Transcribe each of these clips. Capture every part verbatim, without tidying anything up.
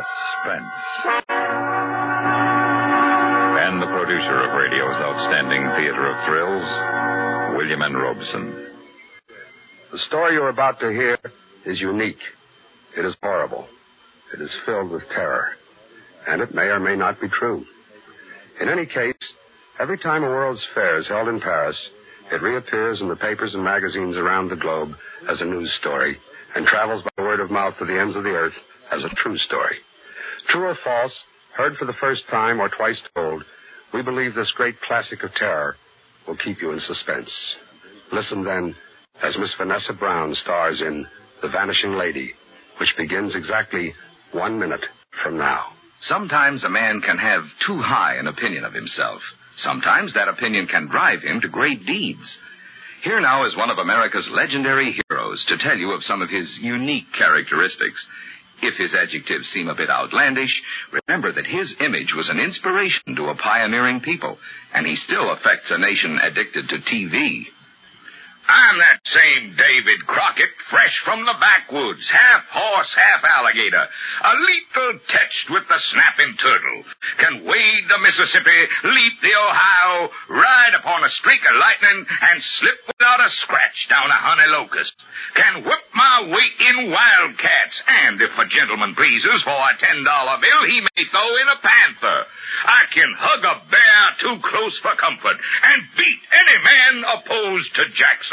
Suspense. And the producer of radio's outstanding theater of thrills, William N. Robeson. The story you're about to hear is unique. It is horrible. It is filled with terror. And it may or may not be true. In any case, every time a World's Fair is held in Paris, it reappears in the papers and magazines around the globe as a news story and travels by word of mouth to the ends of the earth as a true story. True or false, heard for the first time or twice told, we believe this great classic of terror will keep you in suspense. Listen then as Miss Vanessa Brown stars in The Vanishing Lady, which begins exactly one minute from now. Sometimes a man can have too high an opinion of himself. Sometimes that opinion can drive him to great deeds. Here now is one of America's legendary heroes to tell you of some of his unique characteristics. If his adjectives seem a bit outlandish, remember that his image was an inspiration to a pioneering people, and he still affects a nation addicted to T V. I'm that same David Crockett, fresh from the backwoods, half horse, half alligator, a lethal touched with the snapping turtle, can wade the Mississippi, leap the Ohio, ride upon a streak of lightning, and slip without a scratch down a honey locust, can whip my weight in wildcats, and if a gentleman pleases for a ten dollar bill, he may throw in a panther. I can hug a bear too close for comfort, and beat any man opposed to Jackson.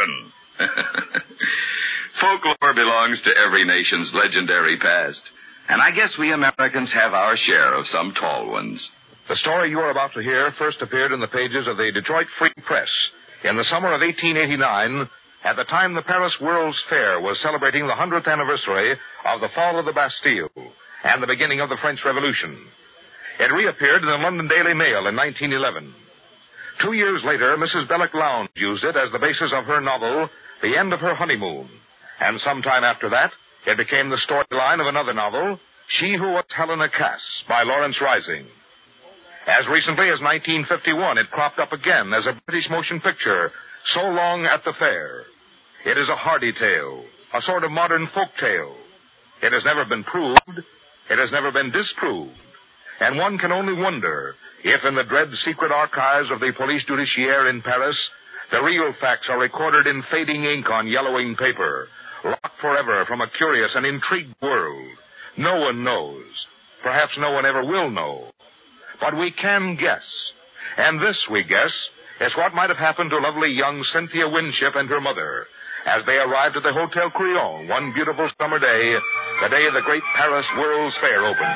Folklore belongs to every nation's legendary past. And I guess we Americans have our share of some tall ones. The story you are about to hear first appeared in the pages of the Detroit Free Press in the summer of eighteen eighty-nine, at the time the Paris World's Fair was celebrating the hundredth anniversary of the fall of the Bastille and the beginning of the French Revolution. It reappeared in the London Daily Mail in nineteen eleven. Two years later, Missus Belloc Lowndes used it as the basis of her novel, The End of Her Honeymoon. And sometime after that, it became the storyline of another novel, She Who Was Helena Cass, by Lawrence Rising. As recently as nineteen fifty-one, it cropped up again as a British motion picture, So Long at the Fair. It is a hardy tale, a sort of modern folk tale. It has never been proved. It has never been disproved. And one can only wonder if in the dread secret archives of the Police Judiciaire in Paris, the real facts are recorded in fading ink on yellowing paper, locked forever from a curious and intrigued world. No one knows. Perhaps no one ever will know. But we can guess. And this, we guess, is what might have happened to lovely young Cynthia Winship and her mother as they arrived at the Hotel Crillon one beautiful summer day, the day the great Paris World's Fair opened.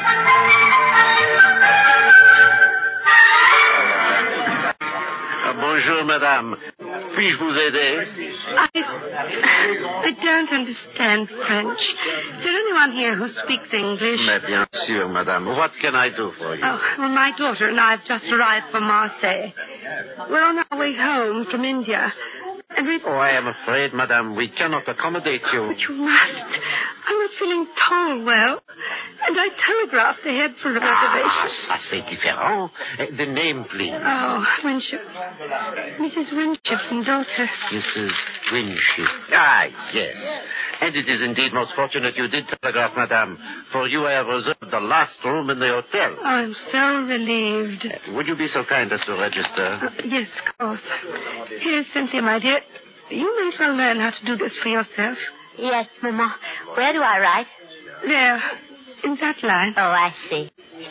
Bonjour, madame. Puis-je vous aider? I, I don't understand French. Is there anyone here who speaks English? Mais bien sûr, madame. What can I do for you? Oh, well, my daughter and I have just arrived from Marseille. We're on our way home from India. And we... Oh, I am afraid, madame, we cannot accommodate you. But you must. I'm not feeling too well. And I telegraphed ahead for a reservation. Ah, ça c'est différent. The name, please. Oh, Winship. Missus Winship and daughter. Missus Winship. Ah, yes. And it is indeed most fortunate you did telegraph, madame, for you have reserved the last room in the hotel. Oh, I'm so relieved. Uh, would you be so kind as to register? Uh, yes, of course. Here's Cynthia, my dear. You may as well learn how to do this for yourself. Yes, Mama. Where do I write? There. In that line. Oh, I see.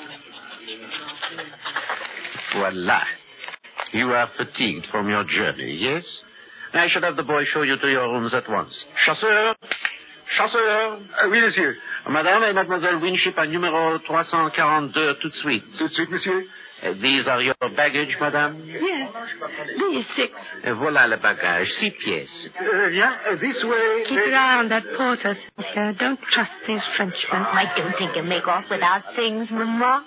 Voila. You are fatigued from your journey, yes? I should have the boy show you to your rooms at once. Chasseur! Chasseur! Uh, oui, monsieur. Madame et Mademoiselle Winship à numéro three forty-two, tout de suite. Tout de suite, monsieur. Uh, these are your baggage, madame? Yes. These six. Uh, voilà le bagage. Six pièces. Uh, yeah, uh, this way. Keep your eye on that porter, Cynthia. Don't trust these Frenchmen. I don't think he'll make off without things, Mama.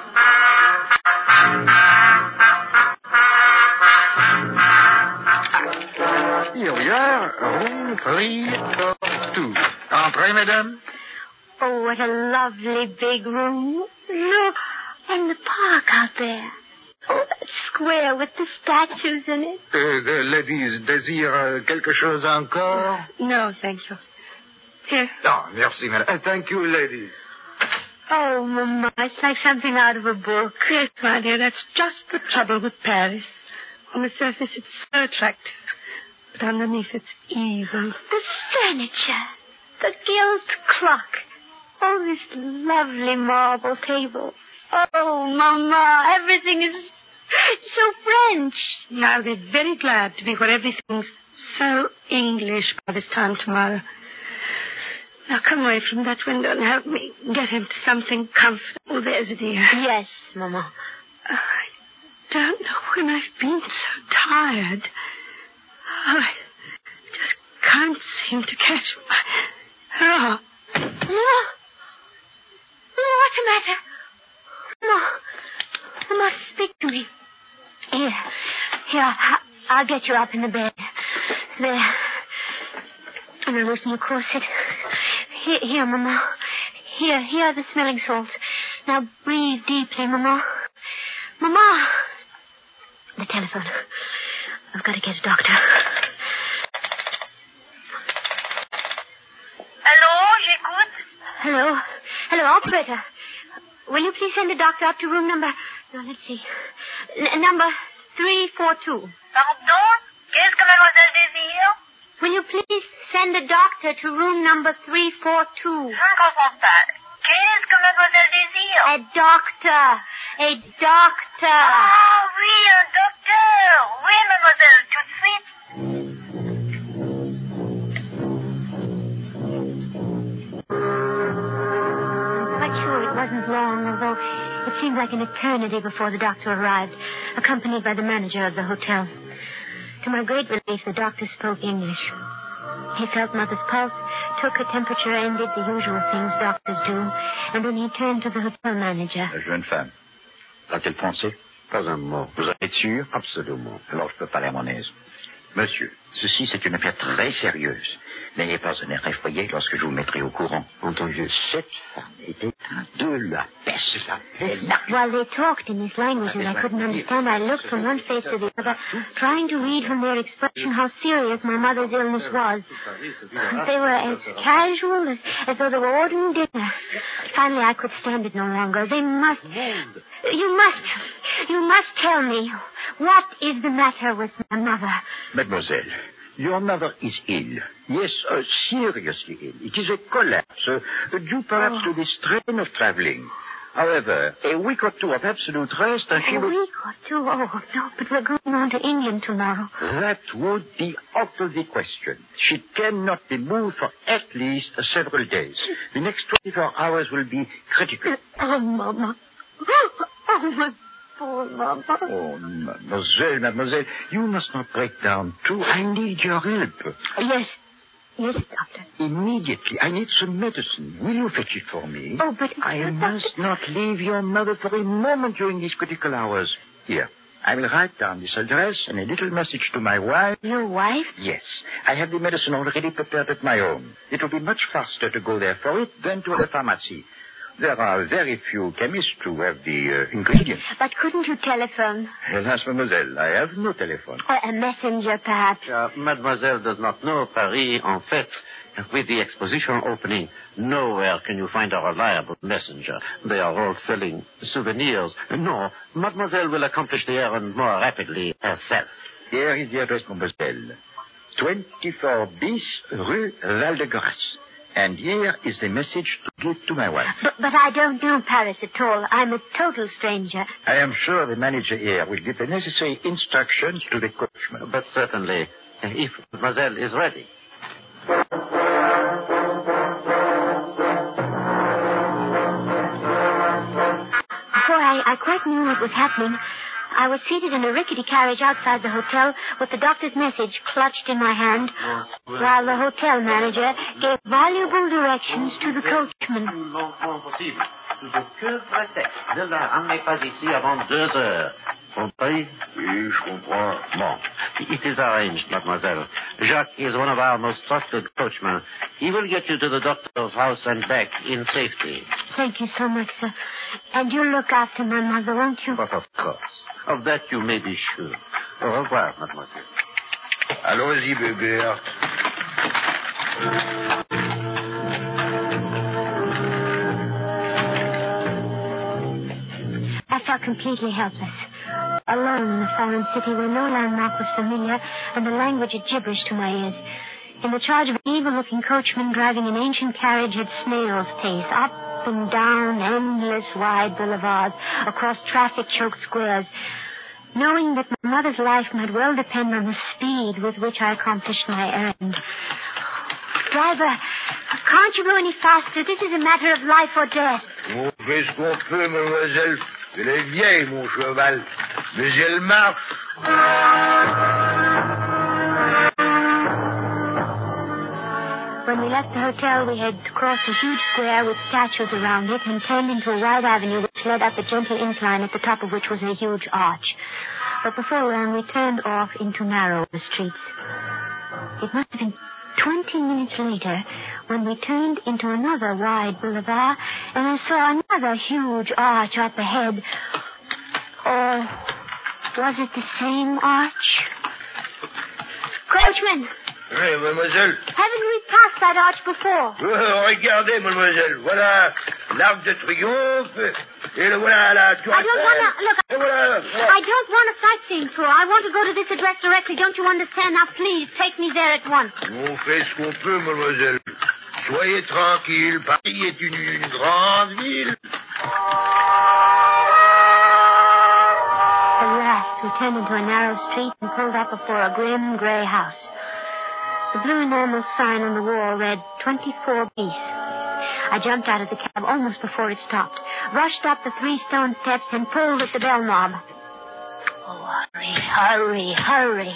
Here we are. Room three forty-two. Entrez, madame. Oh, what a lovely big room. Look, and the park out there. Oh, that square with the statues in it. Uh, the ladies désirent quelque chose encore? No, thank you. Here. Oh, merci, madame. Uh, thank you, ladies. Oh, Mama, it's like something out of a book. Yes, my dear, that's just the trouble with Paris. On the surface, it's so attractive, but underneath, it's evil. The furniture, the gilt clock, oh, this lovely marble table. Oh, Mama, everything is so French. I'll be very glad to be where everything's so English by this time tomorrow. Now come away from that window and help me get him to something comfortable. There's a dear. Yes, Mama. I don't know when I've been so tired. Oh, I just can't seem to catch my... Oh. Mama? What's the matter? Mama, Mama, speak to me. Here, here, I'll get you up in the bed. There. And I'll loosen your corset. Here, here, Mama. Here, here are the smelling salts. Now breathe deeply, Mama. Mama! The telephone. I've got to get a doctor. Hello, j'écoute. Hello. Hello, operator. Will you please send a doctor up to room number... No, let's see. N- number three four two. Pardon? Qu'est-ce que mademoiselle désire? Will you please send a doctor to room number three four two? Je ne comprends pas. Qu'est-ce que mademoiselle désire? A doctor. A doctor. Ah oui, un docteur. Oui, mademoiselle, tout de suite. I'm quite sure it wasn't long, although it seemed like an eternity before the doctor arrived, accompanied by the manager of the hotel. To my great relief, the doctor spoke English. He felt Mother's pulse, took her temperature, and did the usual things doctors do. And then he turned to the hotel manager. La jeune femme, a-t-elle pensé? Pas un mot. Vous en êtes sûr? Absolument. Alors je peux parler à mon aise. Monsieur, ceci c'est une affaire très sérieuse. N'ayez pas un air effrayé lorsque je vous mettrai au courant. Entendu. Cette femme était de la peste. La peste. While they talked in this language and I couldn't understand, I looked from one face to the other, trying to read from their expression how serious my mother's illness was. They were as casual as, as though they were ordering dinner. Finally, I could stand it no longer. They must... You must... You must tell me, what is the matter with my mother? Mademoiselle, your mother is ill. Yes, uh, seriously ill. It is a collapse, uh, due perhaps Oh. to the strain of traveling. However, a week or two of absolute rest and she A will... week or two? Oh, no, but we're going on to England tomorrow. That would be out of the question. She cannot be moved for at least uh, several days. The next twenty-four hours will be critical. Oh, Mama. Oh, my poor Mama. Oh, mademoiselle, mademoiselle, you must not break down too. I need your help. Yes. Yes, Doctor. Immediately. I need some medicine. Will you fetch it for me? Oh, but... I but, must Doctor... not leave your mother for a moment during these critical hours. Here, I will write down this address and a little message to my wife. Your wife? Yes. I have the medicine already prepared at my home. It will be much faster to go there for it than to the pharmacy. There are very few chemists who have the uh, ingredients. But couldn't you telephone? Alas, mademoiselle, I have no telephone. Or a messenger, perhaps? Uh, Mademoiselle does not know Paris, en fait. With the exposition opening, nowhere can you find a reliable messenger. They are all selling souvenirs. No, Mademoiselle will accomplish the errand more rapidly herself. Here is the address, mademoiselle. twenty-four bis Rue Val-de-Grâce. And here is the message to give to my wife. But, but I don't know Paris at all. I'm a total stranger. I am sure the manager here will give the necessary instructions to the coachman. But certainly, if Mademoiselle is ready. Before I, I quite knew what was happening, I was seated in a rickety carriage outside the hotel with the doctor's message clutched in my hand, while the hotel manager gave valuable directions to the coachman. Compris? Oui, je comprends. Bon. It is arranged, mademoiselle. Jacques is one of our most trusted coachmen. He will get you to the doctor's house and back in safety. Thank you so much, sir. And you'll look after my mother, won't you? But of course. Of that you may be sure. Au revoir, mademoiselle. Allons-y, bébé. completely helpless. Alone in a foreign city where no landmark was familiar and the language a gibberish to my ears. In the charge of an evil-looking coachman driving an ancient carriage at snail's pace, up and down endless wide boulevards, across traffic-choked squares, knowing that my mother's life might well depend on the speed with which I accomplished my errand. Driver, can't you go any faster? This is a matter of life or death. On fait ce qu'on peut, mademoiselle. Elle est vieille, mon cheval. Mais elle marche. When we left the hotel, we had crossed a huge square with statues around it and turned into a wide avenue which led up a gentle incline at the top of which was a huge arch. But before long, we turned off into narrower streets. It must have been twenty minutes later when we turned into another wide boulevard and I saw another huge arch up ahead. Or was it the same arch? Coachman! Oui, mademoiselle. Haven't we passed that arch before? Oh, regardez, mademoiselle. Voilà l'Arc de Triomphe. Et le voilà la tour. I don't want to... Look, et voilà, voilà. I don't want a sightseeing tour. I want to go to this address directly. Don't you understand? Now, please, take me there at once. On fait ce qu'on peut, mademoiselle. Soyez tranquille. Paris est une, une grande ville. At last, we turned into a narrow street and pulled up before a grim gray house. The blue enamel sign on the wall read twenty-four bis. I jumped out of the cab almost before it stopped, rushed up the three stone steps, and pulled at the bell knob. Oh, hurry, hurry, hurry.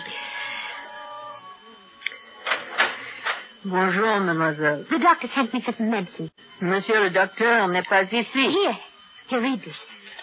Bonjour, mademoiselle. The doctor sent me for some medicine. Monsieur le docteur n'est pas ici. Here. Here, read this.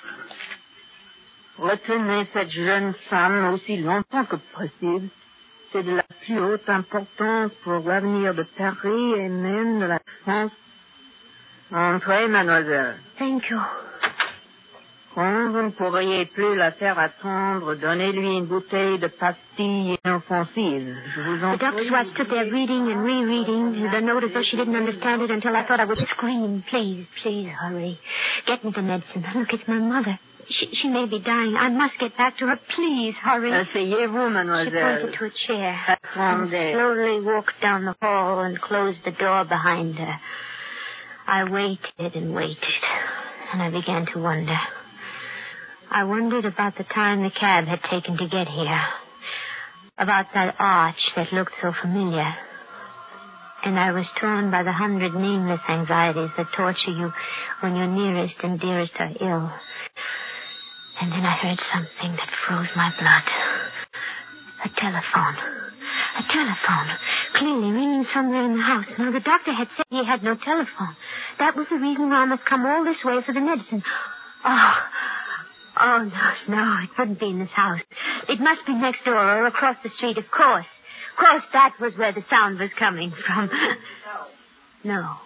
Retenez cette jeune femme aussi longtemps que possible. C'est de la plus haute importance pour l'avenir de Paris et même de la France. Entrez, mademoiselle. Thank you. Quand vous ne pourriez plus la faire attendre, donnez-lui une bouteille de pastilles inoffensives. Je vous en The doctor's wife stood there reading and rereading the note as though she didn't understand it until I thought I would scream. Please, please, hurry. Get me the medicine. Look, it's my mother. She, she may be dying. I must get back to her. Please, hurry. Asseyez-vous, mademoiselle. She pointed to a chair. Attendez. And slowly walked down the hall and closed the door behind her. I waited and waited, and I began to wonder. I wondered about the time the cab had taken to get here, about that arch that looked so familiar. And I was torn by the hundred nameless anxieties that torture you when your nearest and dearest are ill. And then I heard something that froze my blood. A telephone. A telephone. Clearly ringing somewhere in the house. Now, the doctor had said he had no telephone. That was the reason why I must come all this way for the medicine. Oh, oh, no, no, it couldn't be in this house. It must be next door or across the street, of course. Of course, that was where the sound was coming from. No.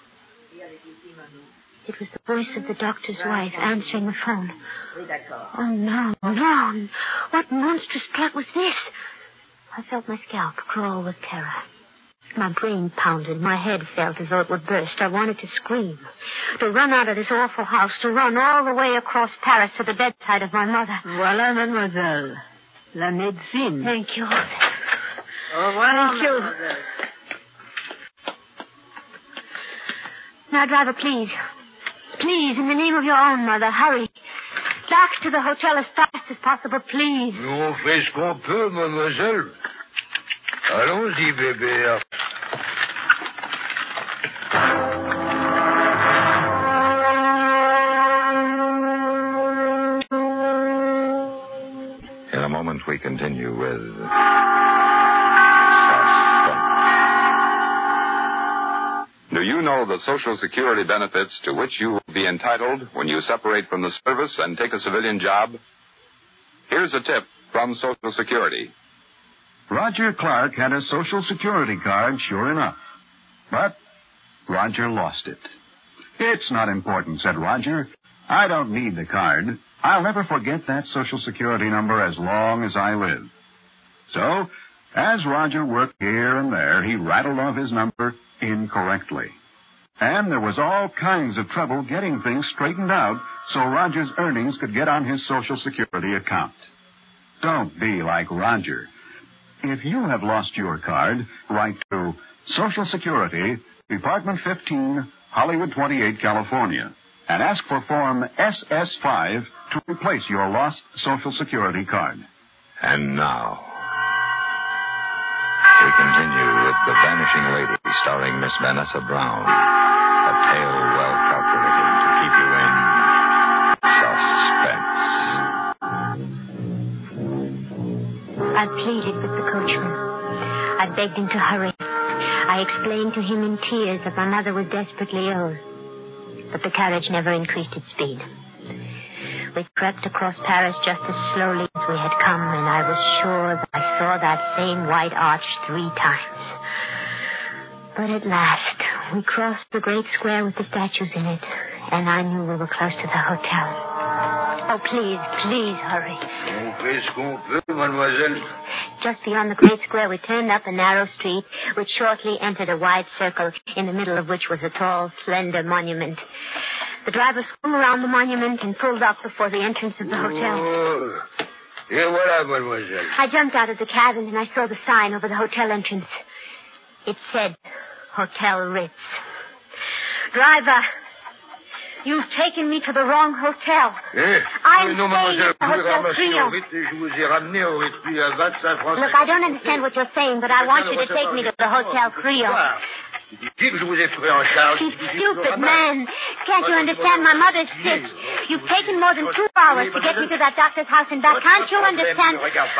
It was the voice of the doctor's wife answering the phone. Oh, no, no. What monstrous plot was this? I felt my scalp crawl with terror. My brain pounded. My head felt as though it would burst. I wanted to scream. To run out of this awful house. To run all the way across Paris to the bedside of my mother. Voilà, mademoiselle. La médecine. Thank you. Au revoir, Thank you. mademoiselle. Now, driver, please. Please, in the name of your own mother, hurry. Back to the hotel as fast as possible, please. On fait ce qu'on peut, mademoiselle. Allons-y, bébé. In a moment, we continue with... Do you know the Social Security benefits to which you will be entitled when you separate from the service and take a civilian job? Here's a tip from Social Security. Roger Clark had a Social Security card, sure enough. But Roger lost it. It's not important, said Roger. I don't need the card. I'll never forget that Social Security number as long as I live. So, as Roger worked here and there, he rattled off his number incorrectly. And there was all kinds of trouble getting things straightened out so Roger's earnings could get on his Social Security account. Don't be like Roger. If you have lost your card, write to Social Security, Department fifteen, Hollywood twenty-eight, California, and ask for Form S S five to replace your lost Social Security card. And now, we continue with The Vanishing Lady, starring Miss Vanessa Brown. A tale well calculated to keep you in suspense. I pleaded with the coachman. I begged him to hurry. I explained to him in tears that my mother was desperately ill. But the carriage never increased its speed. We crept across Paris just as slowly as we had come, and I was sure that I saw that same white arch three times. But at last, we crossed the great square with the statues in it, and I knew we were close to the hotel. Oh, please, please hurry. On fait ce qu'on peut, mademoiselle. Just beyond the great square, we turned up a narrow street, which shortly entered a wide circle, in the middle of which was a tall, slender monument. The driver swung around the monument and pulled up before the entrance of the hotel. Oh. Et voilà, mademoiselle. I jumped out of the cabin and I saw the sign over the hotel entrance. It said, Hotel Ritz. Driver, you've taken me to the wrong hotel. Eh? I'm non, mademoiselle, staying at the Hotel Crillon. Je vous ai ramené au Ritz à vingt-cinq francs. Look, I don't understand what you're saying, but I want you to take me to the Hotel Crillon. Dis que je vous ai pris en charge. You stupid man. Can't you understand my mother's sick? You've taken more than two hours to get me to that doctor's house and back. Can't you understand?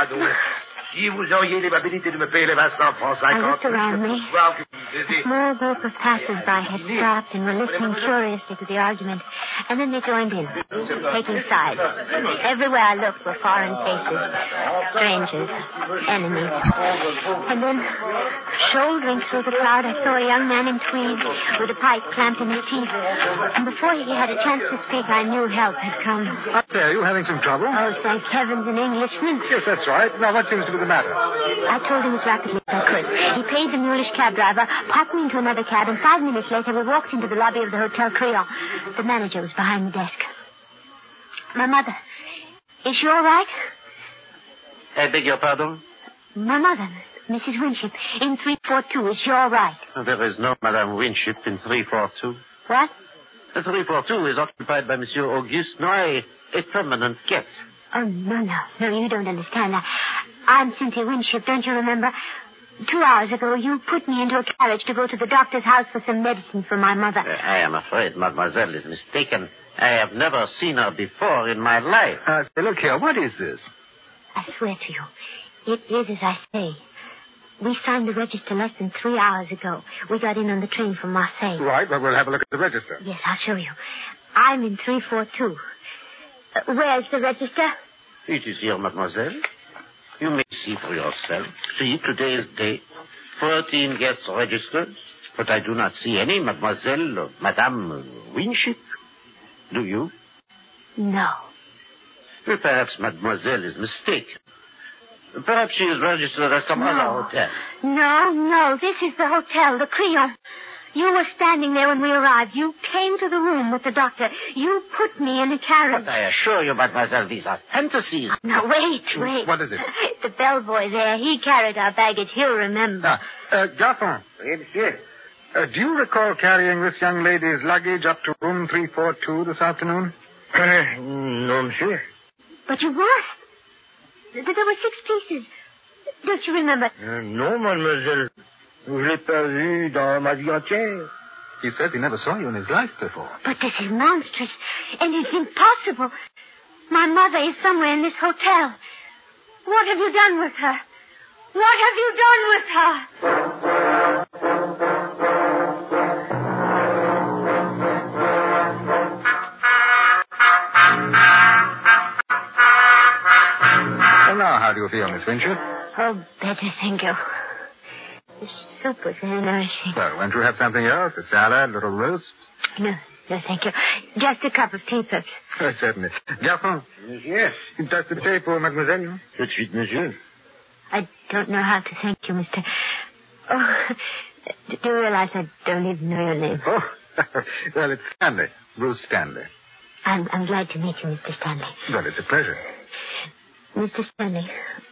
Si vous auriez l'amabilité de me payer les vingt-cinq francs cinquante. I looked around me. A small group of passers-by had stopped and were listening curiously to the argument. And then they joined in, taking sides. Everywhere I looked were foreign faces, strangers, enemies. And then, shouldering through the crowd, I saw a young man in tweed with a pipe clamped in his teeth. And before he had a chance to speak, I knew help had come. I say, are you having some trouble? Oh, thank heavens, an Englishman. Yes, that's right. Now, what seems to be the matter? I told him as rapidly as I could. He paid the mulish cab driver, popped me into another cab, and five minutes later we walked into the lobby of the Hotel Crillon. The manager was behind the desk. My mother, is she all right? I beg your pardon? My mother, Missus Winship, in three forty-two. Is she all right? There is no Madame Winship in three forty-two. What? The three forty-two is occupied by Monsieur Auguste Noy, a permanent guest. Oh, no, no. No, you don't understand. I, I'm Cynthia Winship, don't you remember? Two hours ago, you put me into a carriage to go to the doctor's house for some medicine for my mother. Uh, I am afraid mademoiselle is mistaken. I have never seen her before in my life. Uh, look here, what is this? I swear to you, it is as I say. We signed the register less than three hours ago. We got in on the train from Marseille. Right, well, we'll have a look at the register. Yes, I'll show you. I'm in three forty-two. Uh, where's the register? It is here, mademoiselle. You may see for yourself. See, today's date. Fourteen guests registered. But I do not see any mademoiselle or Madame Winship. Do you? No. Well, perhaps mademoiselle is mistaken. Perhaps she is registered at some no. other hotel. No, no. This is the hotel, the Crillon. You were standing there when we arrived. You came to the room with the doctor. You put me in a carriage. But I assure you, mademoiselle, these are fantasies. Now, wait, wait. What is it? The bellboy there, he carried our baggage. He'll remember. Ah, uh, Garçon. Oui, monsieur. Uh, do you recall carrying this young lady's luggage up to room three forty-two this afternoon? Uh, no, monsieur. But you must. There were six pieces. Don't you remember? Uh, no, mademoiselle. Je l'ai pas vu dans ma vie entière. He says he never saw you in his life before. But this is monstrous, and it's impossible. My mother is somewhere in this hotel. What have you done with her? What have you done with her? Well, now, how do you feel, Miss Winship? Oh, better, thank you. The soup was very nourishing. Well, won't you have something else? A salad, a little roast? No, no, thank you. Just a cup of tea, perhaps. Oh, certainly. Garçon. Yes. Une tasse de thé pour mademoiselle? Tout de suite, monsieur. I don't know how to thank you, Mister... Oh, do you realize I don't even know your name? Oh, Well, it's Stanley. Bruce Stanley. I'm, I'm glad to meet you, Mister Stanley. Well, it's a pleasure. Mister Stanley,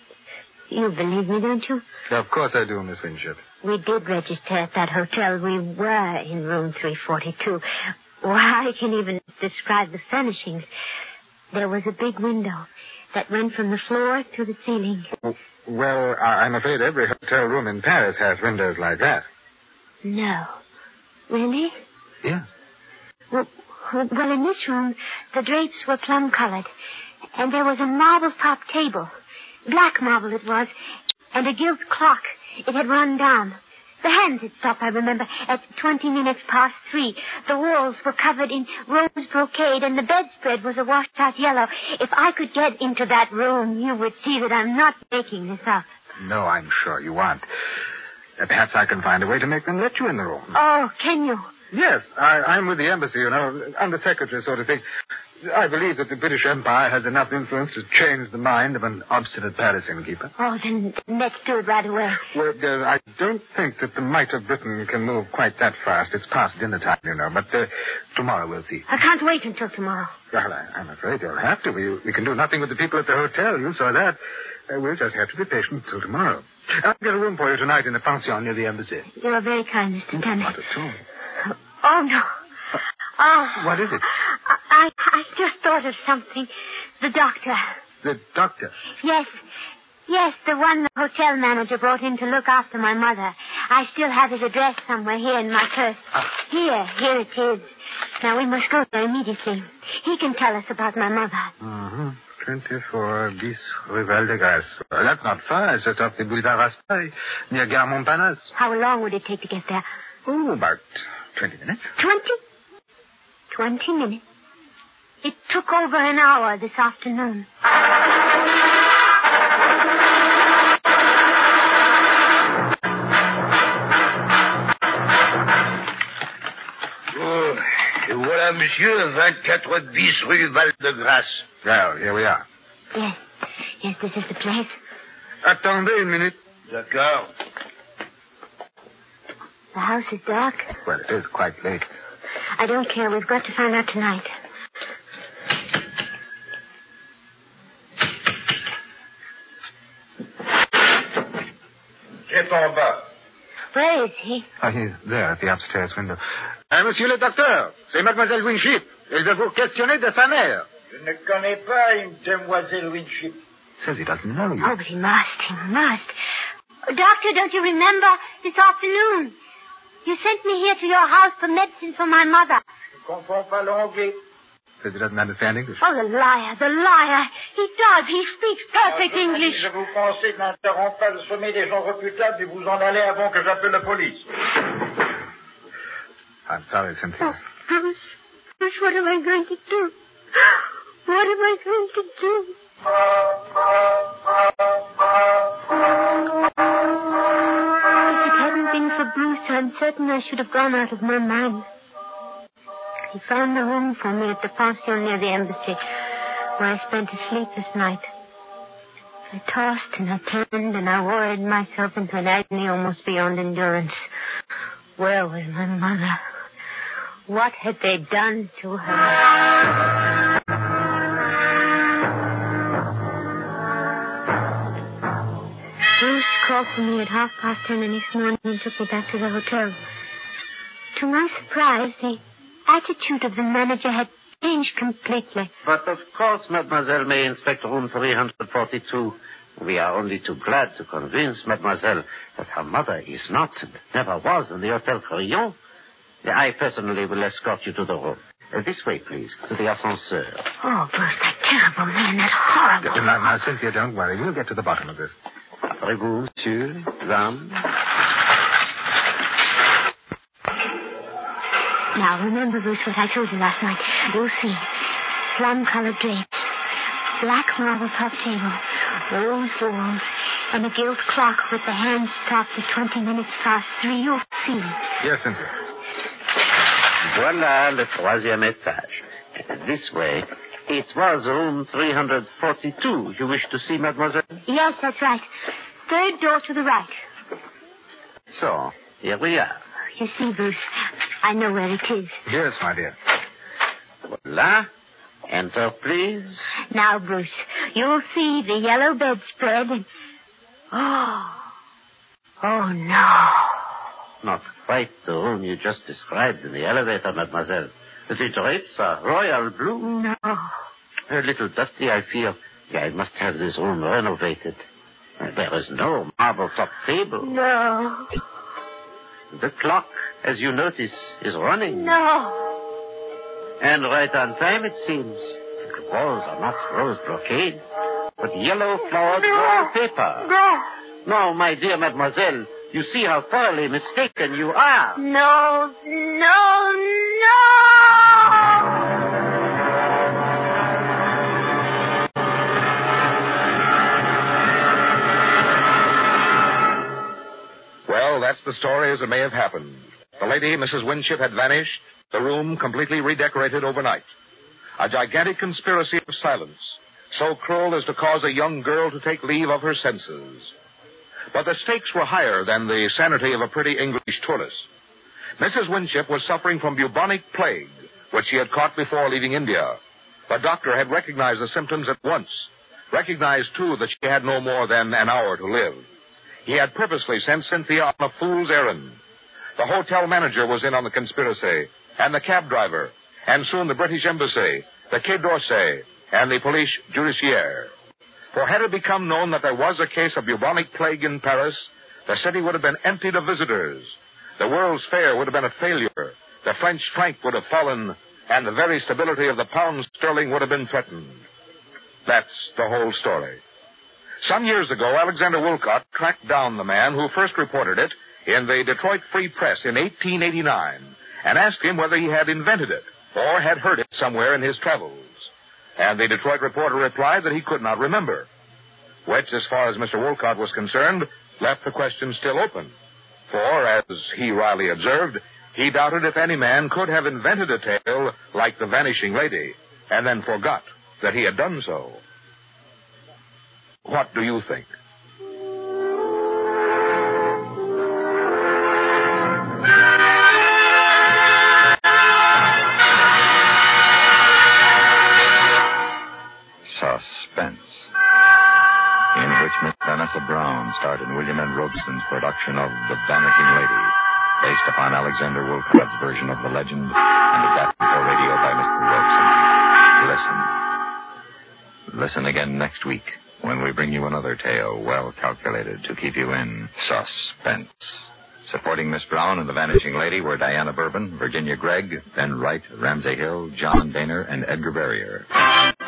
you believe me, don't you? Of course I do, Miss Winship. We did register at that hotel. We were in room three forty-two. Why, I can even describe the furnishings. There was a big window that went from the floor to the ceiling. Well, I- I'm afraid every hotel room in Paris has windows like that. No. Really? Yeah. Well, well, in this room, the drapes were plum-colored, and there was a marble-top table. Black marble it was, and a gilt clock. It had run down. The hands had stopped, I remember, at twenty minutes past three. The walls were covered in rose brocade, and the bedspread was a washed-out yellow. If I could get into that room, you would see that I'm not making this up. No, I'm sure you aren't. Uh, perhaps I can find a way to make them let you in the room. Oh, can you? Yes, I, I'm with the embassy, you know, undersecretary sort of thing. I believe that the British Empire has enough influence to change the mind of an obstinate Paris innkeeper. Oh, then let's do it right away. Well, uh, I don't think that the might of Britain can move quite that fast. It's past dinner time, you know, but uh, tomorrow we'll see. I can't wait until tomorrow. Well, I, I'm afraid you'll have to. We, we can do nothing with the people at the hotel. You saw that. Uh, we'll just have to be patient until tomorrow. I'll get a room for you tonight in the pension near the embassy. You're very kind, Mister Stanley. Not at all. Oh, no. Oh. What is it? I, I just thought of something. The doctor. The doctor? Yes. Yes, the one the hotel manager brought in to look after my mother. I still have his address somewhere here in my purse. Ah. Here, here it is. Now, we must go there immediately. He can tell us about my mother. Mm-hmm. twenty-four bis Rue Val de Grace. Well, that's not far. It's just off the Boulevard Raspail, near Gare Montparnasse. How long would it take to get there? Oh, about twenty minutes. Twenty? Twenty minutes. It took over an hour this afternoon. Oh, et voilà, monsieur, vingt-quatre bis rue Val de Grace. Well, here we are. Yes. Yes, this is the place. Attendez une minute. D'accord. The house is dark. Well, it is quite late. I don't care. We've got to find out tonight. C'est en bas. Where is he? Oh, he's there at the upstairs window. Uh, monsieur le docteur, c'est Mademoiselle Winship. Elle veut vous questionner de sa mère. Je ne connais pas une demoiselle Winship. Says he doesn't know you. Oh, but he must. He must. Doctor, don't you remember this afternoon? You sent me here to your house for medicine for my mother. Je comprends pas l'anglais. Says he doesn't understand English. Oh, the liar, the liar. He does. He speaks perfect Alors, English. Je vous conseille d'interrompre pas le sommet des gens reputables et vous en allez avant que j'appelle la police. I'm sorry, Cynthia. Oh, Bruce. Bruce, what am I going to do? What am I going to do? If it hadn't been for Bruce, I'm certain I should have gone out of my mind. He found a room for me at the pension near the embassy, where I spent a sleepless night. I tossed and I turned and I worried myself into an agony almost beyond endurance. Where was my mother? What had they done to her? Bruce called for me at half past ten the next morning and took me back to the hotel. To my surprise, the attitude of the manager had changed completely. But of course, mademoiselle may inspect room three forty-two. We are only too glad to convince mademoiselle that her mother is not and never was in the Hotel Crillon. I personally will escort you to the room. Uh, this way, please, to the ascenseur. Oh, Bruce, that terrible man, that horrible... Now, now, Cynthia, don't worry. We'll get to the bottom of this. Après-vous, monsieur, dame. Now, remember, Bruce, what I told you last night. You'll see. Plum-colored drapes, black marble top table, rose walls, and a gilt clock with the hands stopped at twenty minutes past three. You'll see. Yes, Cynthia. Voilà le troisième étage. This way. It was room three forty-two. You wish to see mademoiselle? Yes, that's right. Third door to the right. So, here we are. You see, Bruce, I know where it is. Yes, my dear. Voila. Enter, please. Now, Bruce, you'll see the yellow bedspread and... Oh. Oh, no. Not quite the room you just described in the elevator, mademoiselle. The drapes are royal blue. No. A little dusty, I fear. Yeah, I must have this room renovated. There is no marble-top table. No. The clock, as you notice, is running. No. And right on time, it seems. The walls are not rose brocade, but yellow flowered no. wallpaper. No. No, my dear mademoiselle, you see how thoroughly mistaken you are. No, no, no! Well, that's the story as it may have happened. The lady, Missus Winship, had vanished, the room completely redecorated overnight. A gigantic conspiracy of silence, so cruel as to cause a young girl to take leave of her senses. But the stakes were higher than the sanity of a pretty English tourist. Missus Winship was suffering from bubonic plague, which she had caught before leaving India. The doctor had recognized the symptoms at once, recognized, too, that she had no more than an hour to live. He had purposely sent Cynthia on a fool's errand. The hotel manager was in on the conspiracy, and the cab driver, and soon the British Embassy, the Quai d'Orsay, and the police judiciaire. For had it become known that there was a case of bubonic plague in Paris, the city would have been emptied of visitors. The World's Fair would have been a failure. The French franc would have fallen, and the very stability of the pound sterling would have been threatened. That's the whole story. Some years ago, Alexander Woolcott tracked down the man who first reported it in the Detroit Free Press in eighteen eighty-nine and asked him whether he had invented it or had heard it somewhere in his travels. And the Detroit reporter replied that he could not remember, which, as far as Mister Woolcott was concerned, left the question still open. For, as he wryly observed, he doubted if any man could have invented a tale like The Vanishing Lady and then forgot that he had done so. What do you think? Suspense, in which Miss Vanessa Brown starred in William N. Robeson's production of The Vanishing Lady, based upon Alexander Woolcott's version of the legend and adapted for radio by Mister Robeson. Listen. Listen again next week when we bring you another tale well calculated to keep you in suspense. Supporting Miss Brown and The Vanishing Lady were Diana Bourbon, Virginia Gregg, Ben Wright, Ramsey Hill, John Daner, and Edgar Barrier.